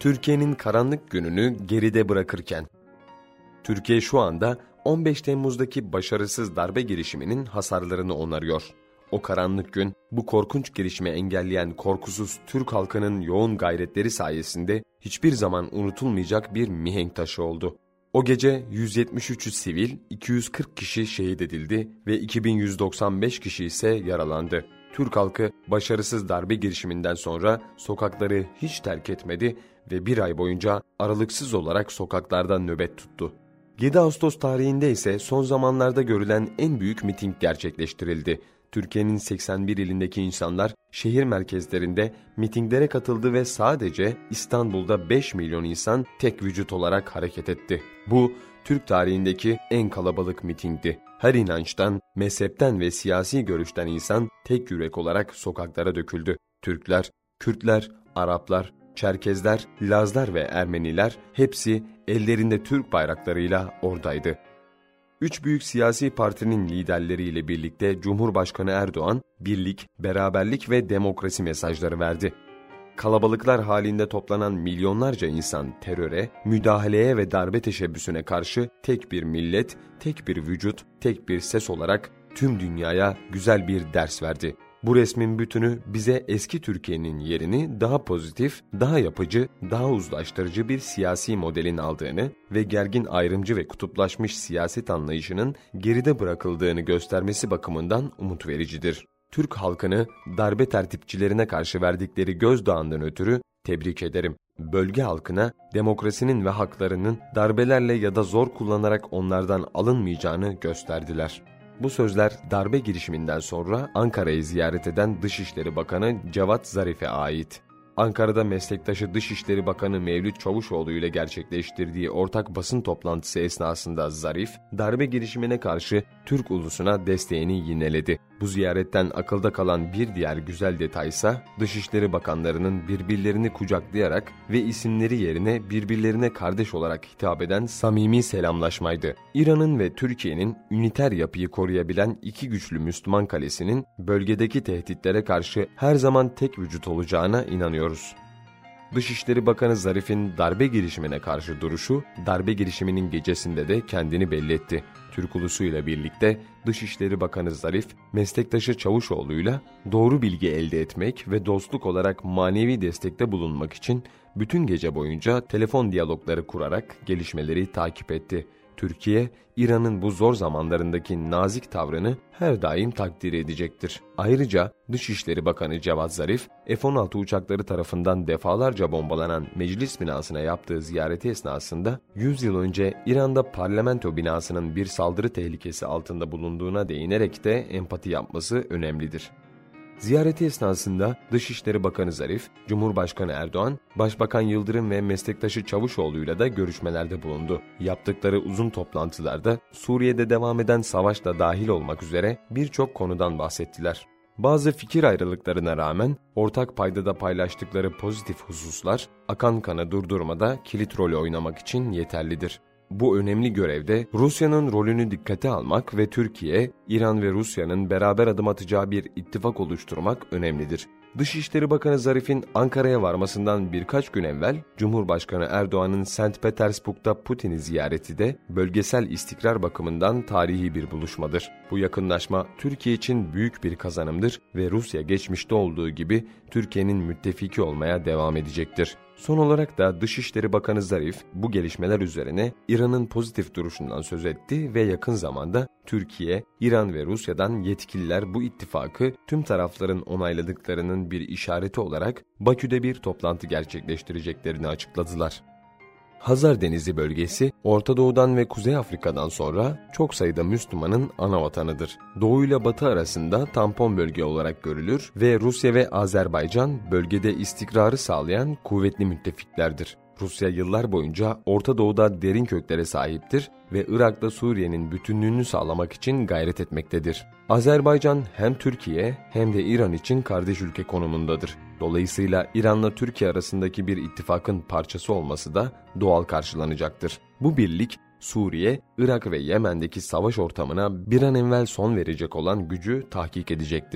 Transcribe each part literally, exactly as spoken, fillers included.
Türkiye'nin karanlık gününü geride bırakırken. Türkiye şu anda on beş Temmuz'daki başarısız darbe girişiminin hasarlarını onarıyor. O karanlık gün, bu korkunç girişimi engelleyen korkusuz Türk halkının yoğun gayretleri sayesinde hiçbir zaman unutulmayacak bir mihenk taşı oldu. O gece yüz yetmiş üç sivil, iki yüz kırk kişi şehit edildi ve iki bin yüz doksan beş kişi ise yaralandı. Türk halkı başarısız darbe girişiminden sonra sokakları hiç terk etmedi ve bir ay boyunca aralıksız olarak sokaklarda nöbet tuttu. yedi Ağustos tarihinde ise son zamanlarda görülen en büyük miting gerçekleştirildi. Türkiye'nin seksen bir ilindeki insanlar şehir merkezlerinde mitinglere katıldı ve sadece İstanbul'da beş milyon insan tek vücut olarak hareket etti. Bu, Türk tarihindeki en kalabalık mitingdi. Her inançtan, mezhepten ve siyasi görüşten insan tek yürek olarak sokaklara döküldü. Türkler, Kürtler, Araplar, Çerkezler, Lazlar ve Ermeniler hepsi ellerinde Türk bayraklarıyla oradaydı. Üç büyük siyasi partinin liderleriyle birlikte Cumhurbaşkanı Erdoğan, birlik, beraberlik ve demokrasi mesajları verdi. Kalabalıklar halinde toplanan milyonlarca insan teröre, müdahaleye ve darbe teşebbüsüne karşı tek bir millet, tek bir vücut, tek bir ses olarak tüm dünyaya güzel bir ders verdi. Bu resmin bütünü bize eski Türkiye'nin yerini daha pozitif, daha yapıcı, daha uzlaştırıcı bir siyasi modelin aldığını ve gergin ayrımcı ve kutuplaşmış siyaset anlayışının geride bırakıldığını göstermesi bakımından umut vericidir. Türk halkını darbe tertipçilerine karşı verdikleri gözdağından ötürü tebrik ederim. Bölge halkına demokrasinin ve haklarının darbelerle ya da zor kullanarak onlardan alınmayacağını gösterdiler. Bu sözler darbe girişiminden sonra Ankara'yı ziyaret eden Dışişleri Bakanı Cevat Zarif'e ait. Ankara'da meslektaşı Dışişleri Bakanı Mevlüt Çavuşoğlu ile gerçekleştirdiği ortak basın toplantısı esnasında Zarif, darbe girişimine karşı Türk ulusuna desteğini yineledi. Bu ziyaretten akılda kalan bir diğer güzel detaysa Dışişleri Bakanlarının birbirlerini kucaklayarak ve isimleri yerine birbirlerine kardeş olarak hitap eden samimi selamlaşmaydı. İran'ın ve Türkiye'nin üniter yapıyı koruyabilen iki güçlü Müslüman kalesinin bölgedeki tehditlere karşı her zaman tek vücut olacağına inanıyoruz. Dışişleri Bakanı Zarif'in darbe girişimine karşı duruşu, darbe girişiminin gecesinde de kendini belli etti. Türk ulusuyla birlikte Dışişleri Bakanı Zarif, meslektaşı Çavuşoğlu'yla doğru bilgi elde etmek ve dostluk olarak manevi destekte bulunmak için bütün gece boyunca telefon diyalogları kurarak gelişmeleri takip etti. Türkiye, İran'ın bu zor zamanlarındaki nazik tavrını her daim takdir edecektir. Ayrıca Dışişleri Bakanı Cevat Zarif, F on altı uçakları tarafından defalarca bombalanan meclis binasına yaptığı ziyareti esnasında yüz yıl önce İran'da parlamento binasının bir saldırı tehlikesi altında bulunduğuna değinerek de empati yapması önemlidir. Ziyareti esnasında Dışişleri Bakanı Zarif, Cumhurbaşkanı Erdoğan, Başbakan Yıldırım ve meslektaşı Çavuşoğlu'yla da görüşmelerde bulundu. Yaptıkları uzun toplantılarda Suriye'de devam eden savaşla dahil olmak üzere birçok konudan bahsettiler. Bazı fikir ayrılıklarına rağmen ortak paydada paylaştıkları pozitif hususlar akan kanı durdurmada kilit rol oynamak için yeterlidir. Bu önemli görevde Rusya'nın rolünü dikkate almak ve Türkiye, İran ve Rusya'nın beraber adım atacağı bir ittifak oluşturmak önemlidir. Dışişleri Bakanı Zarif'in Ankara'ya varmasından birkaç gün evvel Cumhurbaşkanı Erdoğan'ın Sankt Petersburg'da Putin'i ziyareti de bölgesel istikrar bakımından tarihi bir buluşmadır. Bu yakınlaşma Türkiye için büyük bir kazanımdır ve Rusya geçmişte olduğu gibi Türkiye'nin müttefiki olmaya devam edecektir. Son olarak da Dışişleri Bakanı Zarif bu gelişmeler üzerine İran'ın pozitif duruşundan söz etti ve yakın zamanda Türkiye, İran ve Rusya'dan yetkililer bu ittifakı tüm tarafların onayladıklarının bir işareti olarak Bakü'de bir toplantı gerçekleştireceklerini açıkladılar. Hazar Denizi bölgesi, Orta Doğu'dan ve Kuzey Afrika'dan sonra çok sayıda Müslümanın ana vatanıdır. Doğu ile Batı arasında tampon bölge olarak görülür ve Rusya ve Azerbaycan bölgede istikrarı sağlayan kuvvetli müttefiklerdir. Rusya yıllar boyunca Orta Doğu'da derin köklere sahiptir ve Irak'ta Suriye'nin bütünlüğünü sağlamak için gayret etmektedir. Azerbaycan hem Türkiye hem de İran için kardeş ülke konumundadır. Dolayısıyla İran'la Türkiye arasındaki bir ittifakın parçası olması da doğal karşılanacaktır. Bu birlik, Suriye, Irak ve Yemen'deki savaş ortamına bir an evvel son verecek olan gücü tahkik edecektir.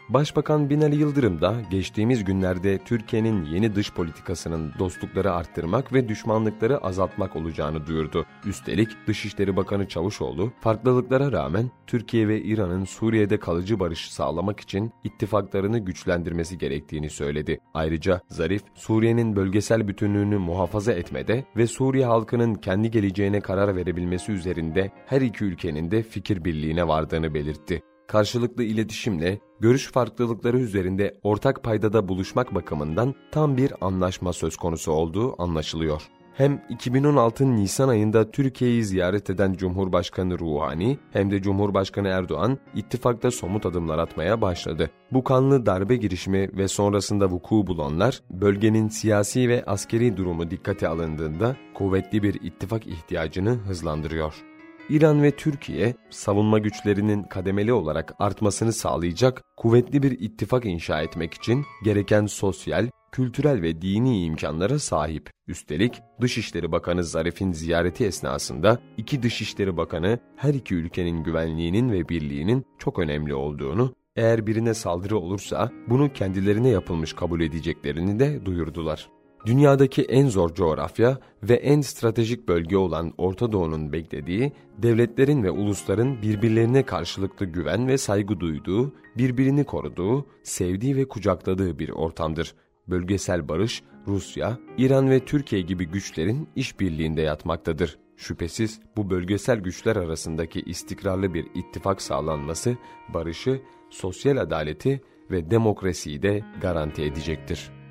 Başbakan Binali Yıldırım da geçtiğimiz günlerde Türkiye'nin yeni dış politikasının dostlukları arttırmak ve düşmanlıkları azaltmak olacağını duyurdu. Üstelik Dışişleri Bakanı Çavuşoğlu, farklılıklara rağmen Türkiye ve İran'ın Suriye'de kalıcı barış sağlamak için ittifaklarını güçlendirmesi gerektiğini söyledi. Ayrıca Zarif, Suriye'nin bölgesel bütünlüğünü muhafaza etmede ve Suriye halkının kendi geleceğine karar verebilmesi üzerinde her iki ülkenin de fikir birliğine vardığını belirtti. Karşılıklı iletişimle görüş farklılıkları üzerinde ortak paydada buluşmak bakımından tam bir anlaşma söz konusu olduğu anlaşılıyor. Hem iki bin on altı Nisan ayında Türkiye'yi ziyaret eden Cumhurbaşkanı Ruhani hem de Cumhurbaşkanı Erdoğan ittifakta somut adımlar atmaya başladı. Bu kanlı darbe girişimi ve sonrasında vuku bulanlar bölgenin siyasi ve askeri durumu dikkate alındığında kuvvetli bir ittifak ihtiyacını hızlandırıyor. İran ve Türkiye, savunma güçlerinin kademeli olarak artmasını sağlayacak kuvvetli bir ittifak inşa etmek için gereken sosyal, kültürel ve dini imkanlara sahip. Üstelik Dışişleri Bakanı Zarif'in ziyareti esnasında iki Dışişleri Bakanı her iki ülkenin güvenliğinin ve birliğinin çok önemli olduğunu, eğer birine saldırı olursa bunu kendilerine yapılmış kabul edeceklerini de duyurdular. Dünyadaki en zor coğrafya ve en stratejik bölge olan Orta Doğu'nun beklediği, devletlerin ve ulusların birbirlerine karşılıklı güven ve saygı duyduğu, birbirini koruduğu, sevdiği ve kucakladığı bir ortamdır. Bölgesel barış, Rusya, İran ve Türkiye gibi güçlerin işbirliğinde yatmaktadır. Şüphesiz bu bölgesel güçler arasındaki istikrarlı bir ittifak sağlanması, barışı, sosyal adaleti ve demokrasiyi de garanti edecektir.